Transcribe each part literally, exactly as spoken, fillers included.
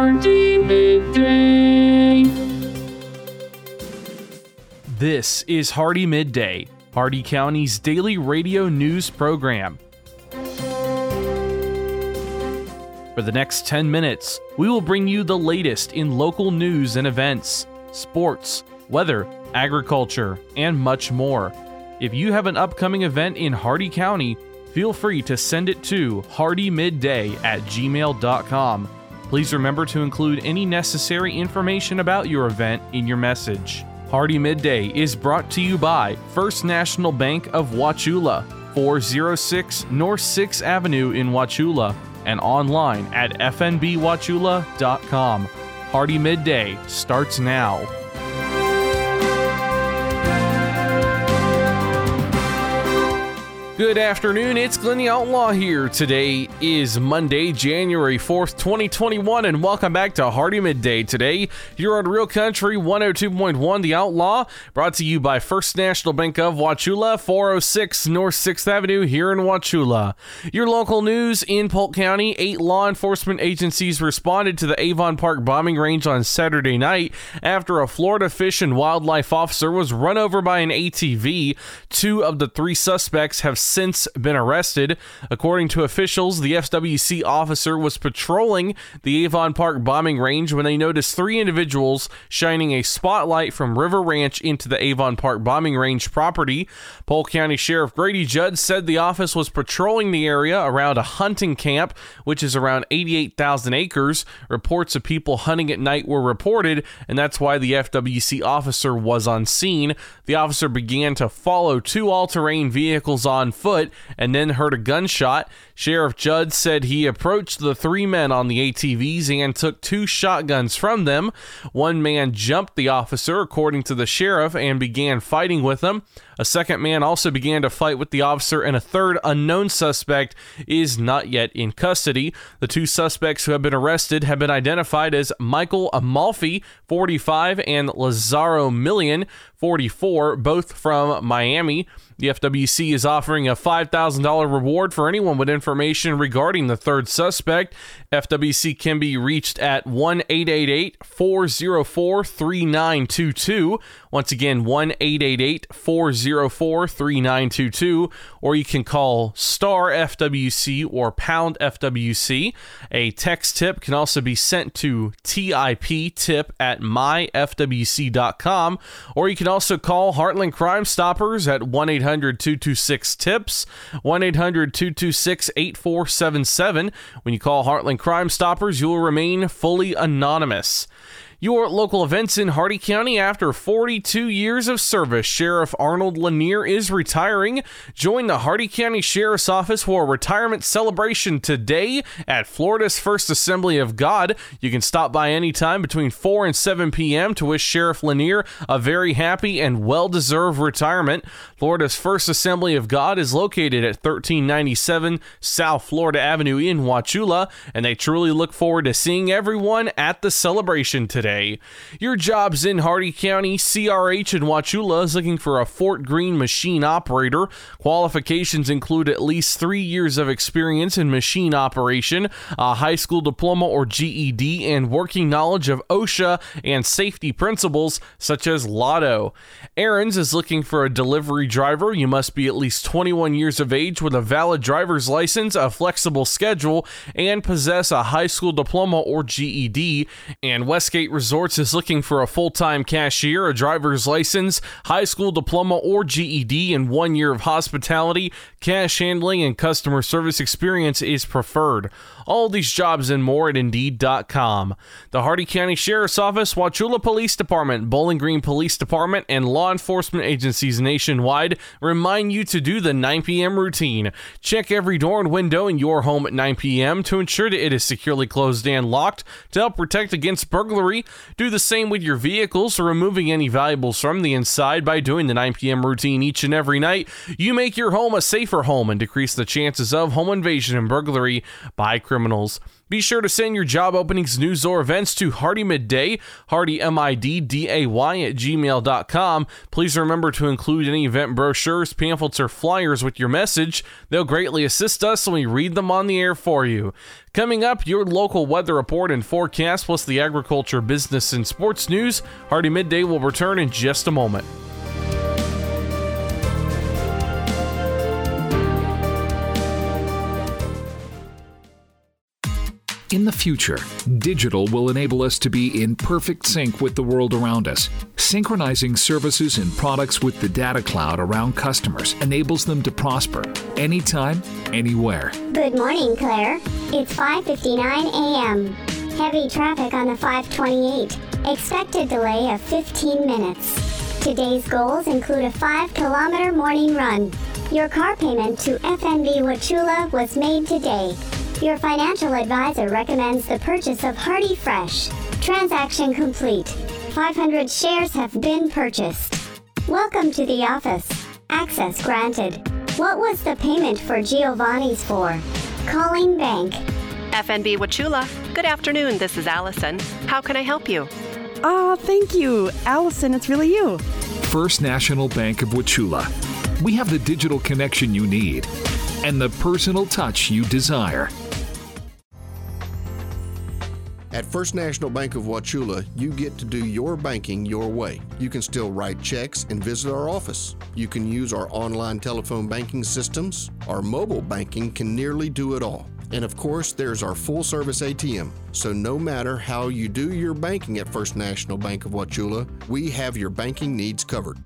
Hardee Midday. This is Hardee Midday, Hardee County's daily radio news program. For the next ten minutes, we will bring you the latest in local news and events, sports, weather, agriculture, and much more. If you have an upcoming event in Hardee County, feel free to send it to hardee midday at gmail dot com. Please remember to include any necessary information about your event in your message. Hardee Midday is brought to you by First National Bank of Wauchula, four oh six North sixth Avenue in Wauchula, and online at f n b wauchula dot com. Hardee Midday starts now. Good afternoon, it's Glenn the Outlaw here. Today is Monday, January fourth, twenty twenty-one, and welcome back to Hardee Midday. Today, you're on Real Country one oh two point one The Outlaw, brought to you by First National Bank of Wauchula, four oh six North sixth Avenue here in Wauchula. Your local news in Polk County: eight law enforcement agencies responded to the Avon Park bombing range on Saturday night after a Florida Fish and Wildlife officer was run over by an A T V. Two of the three suspects have since been arrested. According to officials, the F W C officer was patrolling the Avon Park bombing range when they noticed three individuals shining a spotlight from River Ranch into the Avon Park bombing range property. Polk County Sheriff Grady Judd said the office was patrolling the area around a hunting camp, which is around eighty-eight thousand acres. Reports of people hunting at night were reported, and that's why the F W C officer was on scene. The officer began to follow two all-terrain vehicles on foot and then heard a gunshot. Sheriff Judd said he approached the three men on the A T Vs and took two shotguns from them. One man jumped the officer, according to the sheriff, and began fighting with him. A second man also began to fight with the officer, and a third unknown suspect is not yet in custody. The two suspects who have been arrested have been identified as Michael Amalfi, forty-five, and Lazaro Million, forty-four, both from Miami. The F W C is offering a five thousand dollars reward for anyone with information regarding the third suspect. F W C can be reached at one eight eight eight, four oh four, three nine two two. Once again, one eight eight eight, four oh four, three nine two two, or you can call star F W C or pound F W C. A text tip can also be sent to tip tip at my f w c dot com, or you can also call Heartland Crime Stoppers at one eight hundred, two two six, tips, one eight hundred, two two six, eight four seven seven. When you call Heartland Crime Stoppers, you will remain fully anonymous. Your local events in Hardee County: after forty-two years of service, Sheriff Arnold Lanier is retiring. Join the Hardee County Sheriff's Office for a retirement celebration today at Florida's First Assembly of God. You can stop by anytime between four and seven p.m. to wish Sheriff Lanier a very happy and well-deserved retirement. Florida's First Assembly of God is located at thirteen ninety-seven South Florida Avenue in Wauchula, and they truly look forward to seeing everyone at the celebration today. Your jobs in Hardee County: C R H in Wauchula is looking for a Fort Greene machine operator. Qualifications include at least three years of experience in machine operation, a high school diploma or G E D, and working knowledge of OSHA and safety principles such as Lotto. Aaron's is looking for a delivery driver. You must be at least twenty-one years of age with a valid driver's license, a flexible schedule, and possess a high school diploma or G E D. And Westgate Resorts is looking for a full-time cashier, a driver's license, high school diploma or G E D, and one year of hospitality, cash handling, and customer service experience is preferred. All these jobs and more at Indeed dot com. The Hardee County Sheriff's Office, Wauchula Police Department, Bowling Green Police Department, and law enforcement agencies nationwide remind you to do the nine p.m. routine. Check every door and window in your home at nine p.m. to ensure that it is securely closed and locked to help protect against burglary. Do the same with your vehicles, removing any valuables from the inside. By doing the nine p.m. routine each and every night, you make your home a safer home and decrease the chances of home invasion and burglary by criminals. criminals. Be sure to send your job openings, news, or events to Hardy Midday, Hardy M I D D A Y at gmail dot com. Please remember to include any event brochures, pamphlets, or flyers with your message. They'll greatly assist us when we read them on the air for you. Coming up, your local weather report and forecast, plus the agriculture, business, and sports news. Hardy Midday will return in just a moment. In the future, digital will enable us to be in perfect sync with the world around us. Synchronizing services and products with the data cloud around customers enables them to prosper anytime, anywhere. Good morning, Claire. It's five fifty-nine a.m. Heavy traffic on the five twenty-eight. Expected delay of fifteen minutes. Today's goals include a five kilometer morning run. Your car payment to F N B Wauchula was made today. Your financial advisor recommends the purchase of Hardy Fresh. Transaction complete. five hundred shares have been purchased. Welcome to the office. Access granted. What was the payment for Giovanni's for? Calling bank. F N B Wauchula. Good afternoon, this is Allison. How can I help you? Oh, thank you. Allison, it's really you. First National Bank of Wauchula. We have the digital connection you need and the personal touch you desire. At First National Bank of Wauchula, you get to do your banking your way. You can still write checks and visit our office. You can use our online telephone banking systems. Our mobile banking can nearly do it all. And of course, there's our full-service A T M. So no matter how you do your banking at First National Bank of Wauchula, we have your banking needs covered.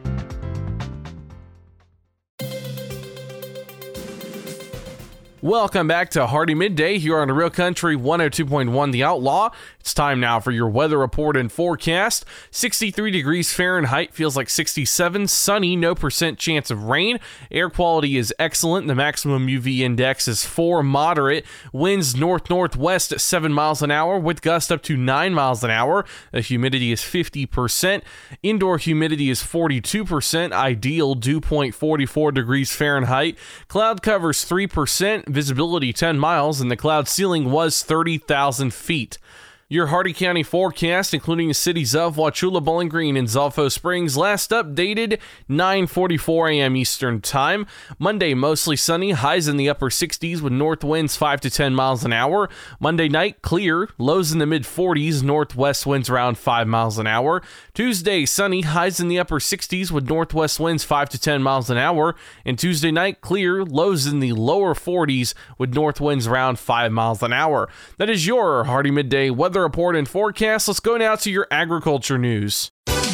Welcome back to Hardy Midday here on Real Country one oh two point one The Outlaw. It's time now for your weather report and forecast. sixty-three degrees Fahrenheit, feels like sixty-seven, sunny, no percent chance of rain. Air quality is excellent. The maximum U V index is four, moderate. Winds north-northwest at seven miles an hour with gusts up to nine miles an hour. The humidity is fifty percent. Indoor humidity is forty-two percent. Ideal dew point forty-four degrees Fahrenheit. Cloud covers three percent. Visibility ten miles, and the cloud ceiling was thirty thousand feet. Your Hardy County forecast, including the cities of Wauchula, Bowling Green, and Zolfo Springs, last updated nine forty-four a.m. Eastern Time. Monday, mostly sunny, highs in the upper sixties with north winds five to ten miles an hour. Monday night, clear, lows in the mid forties, northwest winds around five miles an hour. Tuesday, sunny, highs in the upper sixties with northwest winds five to ten miles an hour. And Tuesday night, clear, lows in the lower forties with north winds around five miles an hour. That is your Hardy Midday weather report and forecast. Let's go now to your agriculture news.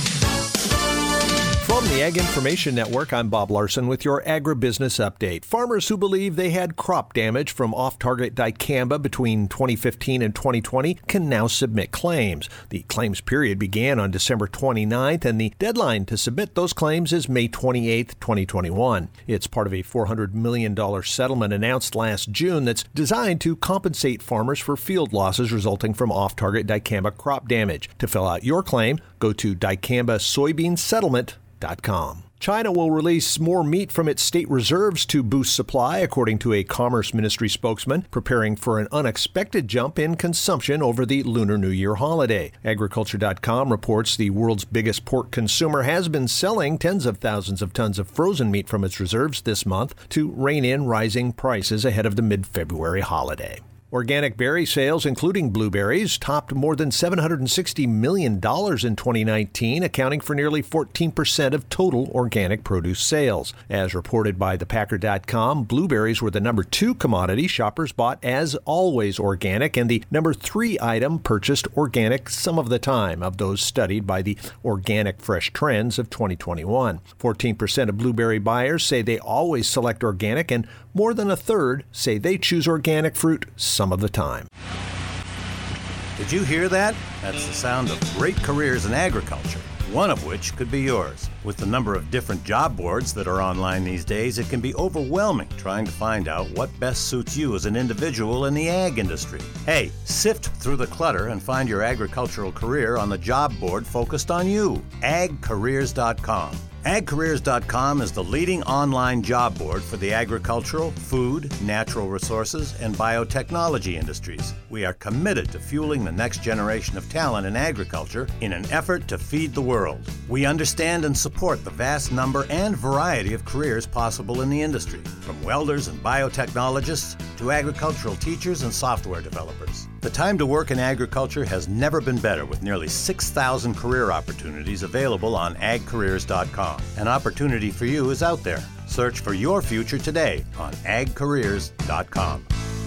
From the Ag Information Network, I'm Bob Larson with your agribusiness update. Farmers who believe they had crop damage from off-target dicamba between twenty fifteen and twenty twenty can now submit claims. The claims period began on December twenty-ninth, and the deadline to submit those claims is May twenty-eighth, twenty twenty-one. It's part of a four hundred million dollars settlement announced last June that's designed to compensate farmers for field losses resulting from off-target dicamba crop damage. To fill out your claim, go to dicamba soybean settlement dot com. China will release more meat from its state reserves to boost supply, according to a Commerce Ministry spokesman, preparing for an unexpected jump in consumption over the Lunar New Year holiday. Agriculture dot com reports the world's biggest pork consumer has been selling tens of thousands of tons of frozen meat from its reserves this month to rein in rising prices ahead of the mid-February holiday. Organic berry sales, including blueberries, topped more than seven hundred sixty million dollars in twenty nineteen, accounting for nearly fourteen percent of total organic produce sales. As reported by the Packer dot com, blueberries were the number two commodity shoppers bought as always organic, and the number three item purchased organic some of the time of those studied by the Organic Fresh Trends of twenty twenty-one. fourteen percent of blueberry buyers say they always select organic, and more than a third say they choose organic fruit some of the time. Did you hear that? That's the sound of great careers in agriculture, one of which could be yours. With the number of different job boards that are online these days, it can be overwhelming trying to find out what best suits you as an individual in the ag industry. Hey, sift through the clutter and find your agricultural career on the job board focused on you, ag careers dot com. ag careers dot com is the leading online job board for the agricultural, food, natural resources, and biotechnology industries. We are committed to fueling the next generation of talent in agriculture in an effort to feed the world. We understand and support the vast number and variety of careers possible in the industry, from welders and biotechnologists to agricultural teachers and software developers. The time to work in agriculture has never been better, with nearly six thousand career opportunities available on ag careers dot com. An opportunity for you is out there. Search for your future today on ag careers dot com.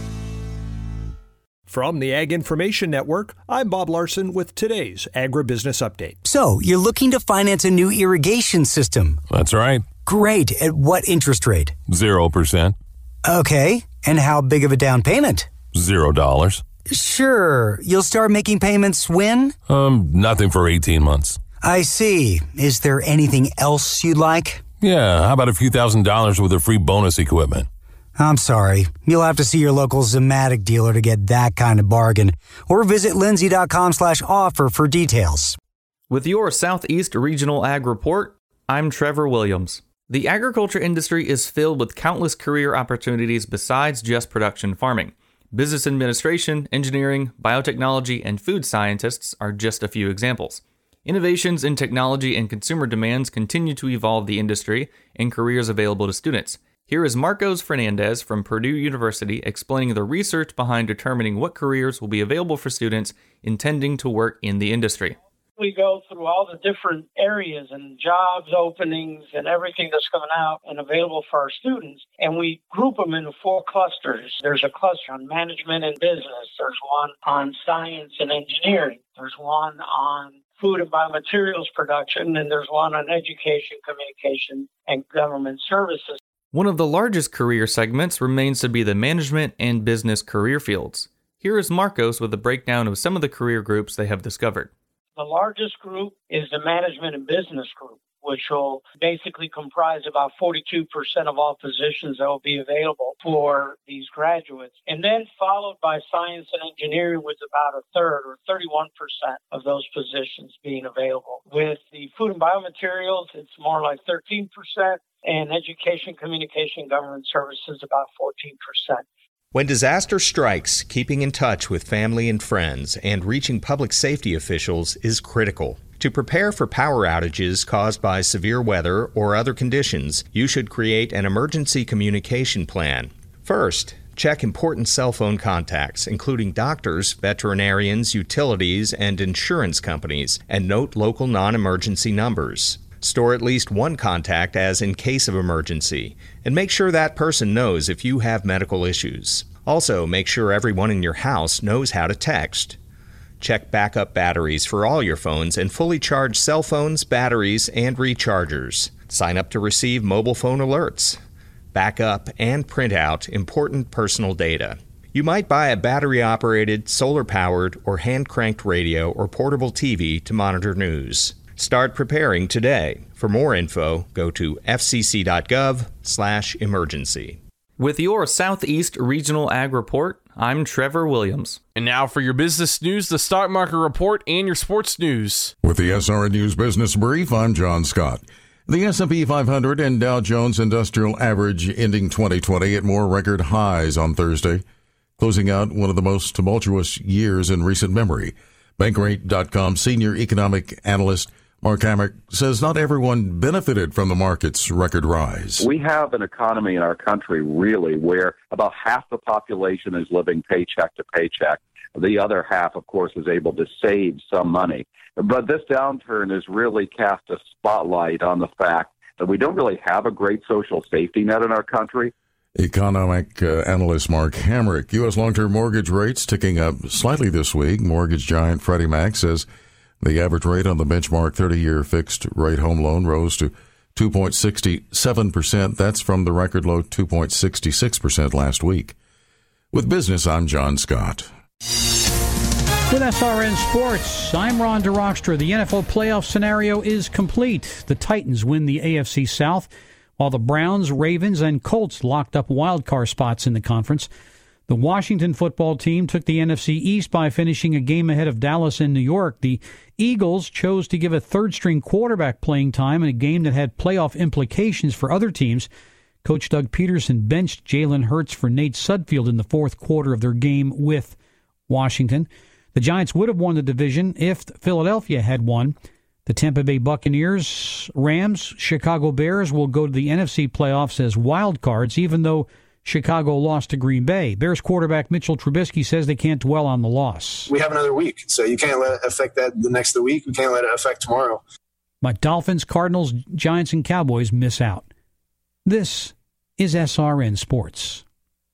From the Ag Information Network, I'm Bob Larson with today's Agribusiness Update. So, you're looking to finance a new irrigation system? That's right. Great. At what interest rate? Zero percent. Okay. And how big of a down payment? Zero dollars. Sure. You'll start making payments when? Um, nothing for eighteen months. I see. Is there anything else you'd like? Yeah, how about a few thousand dollars with a free bonus equipment? I'm sorry. You'll have to see your local Zematic dealer to get that kind of bargain. Or visit lindsay dot com slash offer for details. With your Southeast Regional Ag Report, I'm Trevor Williams. The agriculture industry is filled with countless career opportunities besides just production farming. Business administration, engineering, biotechnology, and food scientists are just a few examples. Innovations in technology and consumer demands continue to evolve the industry and careers available to students. Here is Marcos Fernandez from Purdue University explaining the research behind determining what careers will be available for students intending to work in the industry. We go through all the different areas and jobs openings and everything that's coming out and available for our students, and we group them into four clusters. There's a cluster on management and business. There's one on science and engineering. There's one on food and biomaterials production, and there's one on education, communication, and government services. One of the largest career segments remains to be the management and business career fields. Here is Marcos with a breakdown of some of the career groups they have discovered. The largest group is the management and business group, which will basically comprise about forty-two percent of all positions that will be available for these graduates. And then followed by science and engineering with about a third or thirty-one percent of those positions being available. With the food and biomaterials, it's more like thirteen percent, and education, communication, government services about fourteen percent. When disaster strikes, keeping in touch with family and friends and reaching public safety officials is critical. To prepare for power outages caused by severe weather or other conditions, you should create an emergency communication plan. First, check important cell phone contacts, including doctors, veterinarians, utilities, and insurance companies, and note local non-emergency numbers. Store at least one contact as in case of emergency, and make sure that person knows if you have medical issues. Also, make sure everyone in your house knows how to text. Check backup batteries for all your phones and fully charge cell phones, batteries, and rechargers. Sign up to receive mobile phone alerts. Back up and print out important personal data. You might buy a battery-operated, solar-powered, or hand-cranked radio or portable T V to monitor news. Start preparing today. For more info, go to f c c dot gov slash emergency. With your Southeast Regional Ag Report, I'm Trevor Williams. And now for your business news, the stock market report, and your sports news. With the S R N News Business Brief, I'm John Scott. The S and P five hundred and Dow Jones Industrial Average ending twenty twenty at more record highs on Thursday, closing out one of the most tumultuous years in recent memory. Bankrate dot com senior economic analyst Mark Hamrick says not everyone benefited from the market's record rise. We have an economy in our country, really, where about half the population is living paycheck to paycheck. The other half, of course, is able to save some money. But this downturn has really cast a spotlight on the fact that we don't really have a great social safety net in our country. Economic uh, analyst Mark Hamrick. U S long-term mortgage rates ticking up slightly this week. Mortgage giant Freddie Mac says the average rate on the benchmark thirty-year fixed-rate home loan rose to two point six seven percent. That's from the record low two point six six percent last week. With business, I'm John Scott. With S R N Sports, I'm Ron DeRockstra. The N F L playoff scenario is complete. The Titans win the A F C South, while the Browns, Ravens, and Colts locked up wildcard spots in the conference. The Washington football team took the N F C East by finishing a game ahead of Dallas and New York. The Eagles chose to give a third-string quarterback playing time in a game that had playoff implications for other teams. Coach Doug Peterson benched Jalen Hurts for Nate Sudfeld in the fourth quarter of their game with Washington. The Giants would have won the division if Philadelphia had won. The Tampa Bay Buccaneers, Rams, Chicago Bears will go to the N F C playoffs as wild cards, even though Chicago lost to Green Bay. Bears quarterback Mitchell Trubisky says they can't dwell on the loss. We have another week, so you can't let it affect that the next week. We can't let it affect tomorrow. But Dolphins, Cardinals, Giants, and Cowboys miss out. This is S R N Sports.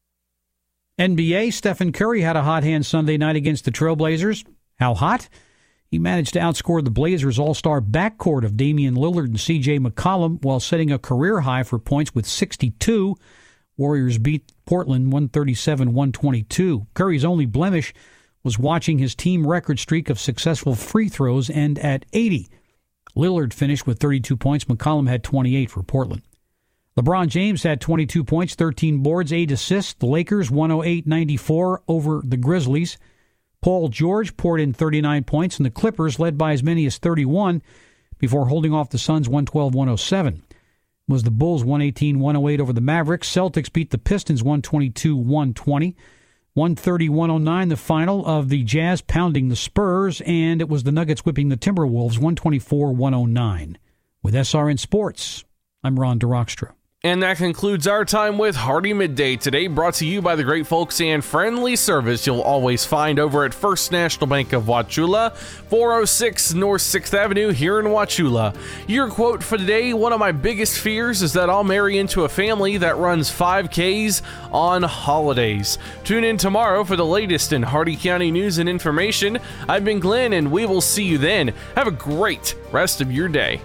N B A, Stephen Curry had a hot hand Sunday night against the Trailblazers. How hot? He managed to outscore the Blazers' all-star backcourt of Damian Lillard and C J McCollum while setting a career high for points with sixty-two. Warriors beat Portland one thirty-seven to one twenty-two. Curry's only blemish was watching his team record streak of successful free throws end at eighty. Lillard finished with thirty-two points. McCollum had twenty-eight for Portland. LeBron James had twenty-two points, thirteen boards, eight assists. The Lakers one oh eight ninety-four over the Grizzlies. Paul George poured in thirty-nine points, and the Clippers led by as many as thirty-one before holding off the Suns one twelve to one oh seven. It was the Bulls one eighteen to one oh eight over the Mavericks. Celtics beat the Pistons one twenty-two to one twenty. one thirty to one oh nine, the final of the Jazz pounding the Spurs, and it was the Nuggets whipping the Timberwolves one twenty-four to one oh nine. With S R N Sports, I'm Ron DeRockstra. And that concludes our time with Hardee Midday today, brought to you by the great folks and friendly service you'll always find over at First National Bank of Wauchula, four oh six North sixth Avenue here in Wauchula. Your quote for today: one of my biggest fears is that I'll marry into a family that runs five Ks on holidays. Tune in tomorrow for the latest in Hardee County news and information. I've been Glenn, and we will see you then. Have a great rest of your day.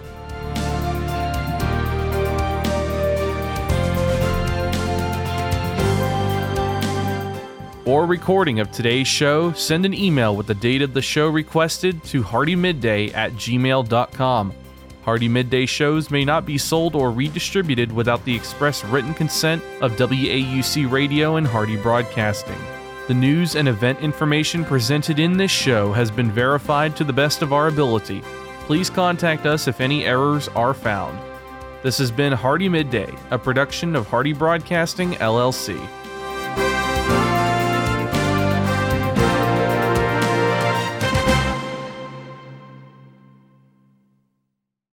For a recording of today's show, send an email with the date of the show requested to hardymidday at gmail dot com. Hardee Midday shows may not be sold or redistributed without the express written consent of W A U C Radio and Hardee Broadcasting. The news and event information presented in this show has been verified to the best of our ability. Please contact us if any errors are found. This has been Hardee Midday, a production of Hardee Broadcasting, L L C.